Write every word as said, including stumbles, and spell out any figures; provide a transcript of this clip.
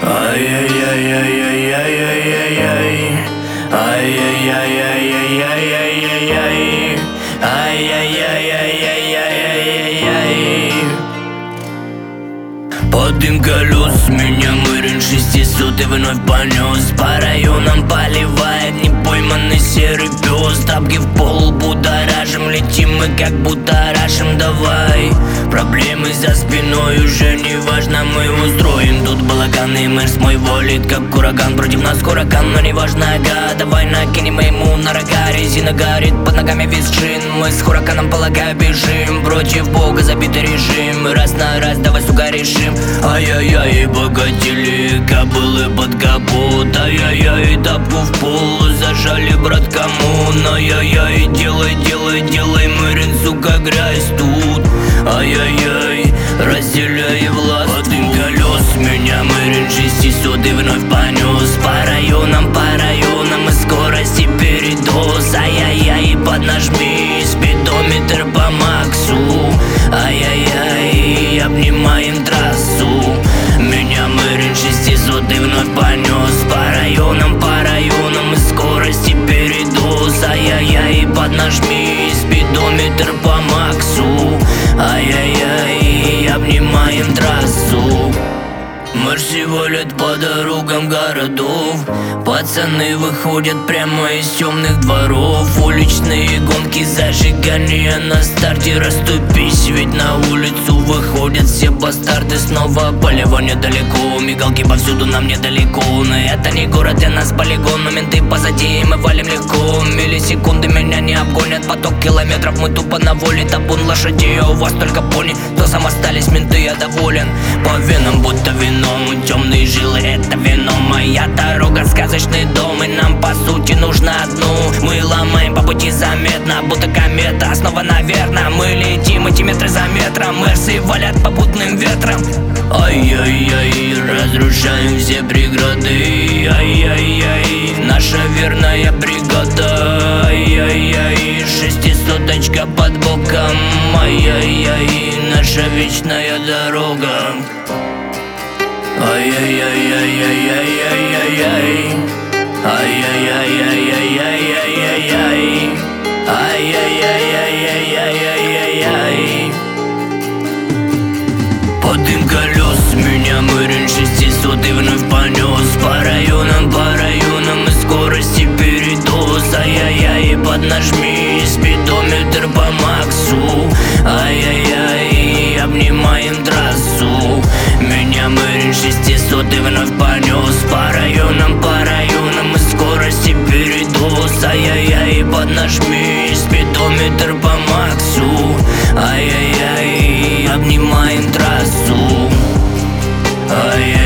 Ай-яй-яй-яй-яй-яй-яй-яй. Ай-яй-яй-яй-яй-яй-яй-яй. Ай-яй-яй-яй-яй-яй-яй. Под дым колес меня Мэрин шестисот и вновь понес. По районам поливает непойманный серый пес. Тапки в пол будоражим, летим мы как будто рашим. Давай, проблемы за спиной уже не важно, мы устроим тут балаган. И мэр с мой волит как ураган, против нас хуракан, но не важно, ага. Давай накинем ему на рога, резина горит под ногами весь шин. Мы с хураканом, полагаю, бежим против бога забитый режим. Раз на раз давай, сука, решим. Ай-яй-яй, богатели кобылы под капот. Ай-яй-яй, тапку в пол зажали, брат, кому? Ай-яй-яй, делай, делай, делай, Мэрин, сука, грязь тут. Ай-яй-яй, разделяй власть. Под дым колес меня Мэрин шестисот и вновь понес. По районам, по районам и скорости передоз. Ай-яй-яй, поднажми, спидометр по максу. Ай-яй-яй, обнимаем трассу. Меня Мэрин шестисот и вновь понес. По районам, по районам и скорости передоз. Ай-яй-яй, поднажми, спидометр по максу. Ай-яй-яй, обнимаем трассу. Мэр валят по дорогам городов. Пацаны выходят прямо из темных дворов. Уличные гонки, зажигания на старте. Расступись, ведь на улицу выходят все бастарды. Снова поливание далеко, мигалки повсюду, нам недалеко. Но это не город, для нас полигон. Но менты позади, и мы валим легко. Миллисекунды меня не обгонят, поток километров, мы тупо на воле. Табун лошадей, а у вас только пони. Кто сам остались, менты, я доволен. По венам будто вином, темные жилы, это вино. Моя дорога, сказочный дом, и нам по сути нужно одну. Мы ломаем по пути заметно, будто комета. Снова наверно, мы летим эти метры за метром. Мерсы валят попутным ветром. Ай-яй-яй, разрушаем все преграды. Ай-яй-яй, наша верная бригада. Ай-яй-яй, шестисоточка под боком. Ай-яй-яй, наша вечная дорога. Ай-яй-яй-яй-яй-яй-яй-яй. Ай-яй-яй-яй-яй-яй-яй-яй. Ай-яй-яй-яй-яй-яй-яй. Под дым колес меня Мэрин шестисот и вновь понес. По районам, по районам и скорости передоз. Ай-яй-яй, поднажми, спидометр по максу. Ай-яй-яй, обнимаем трассу. Меня Мэрин шестисот и вновь понес. По районам, по районам и скорости передоз. Ай-яй-яй, поднажми, спидометр по максу. Ай-яй-яй, обнимаем трассу. Ай-яй.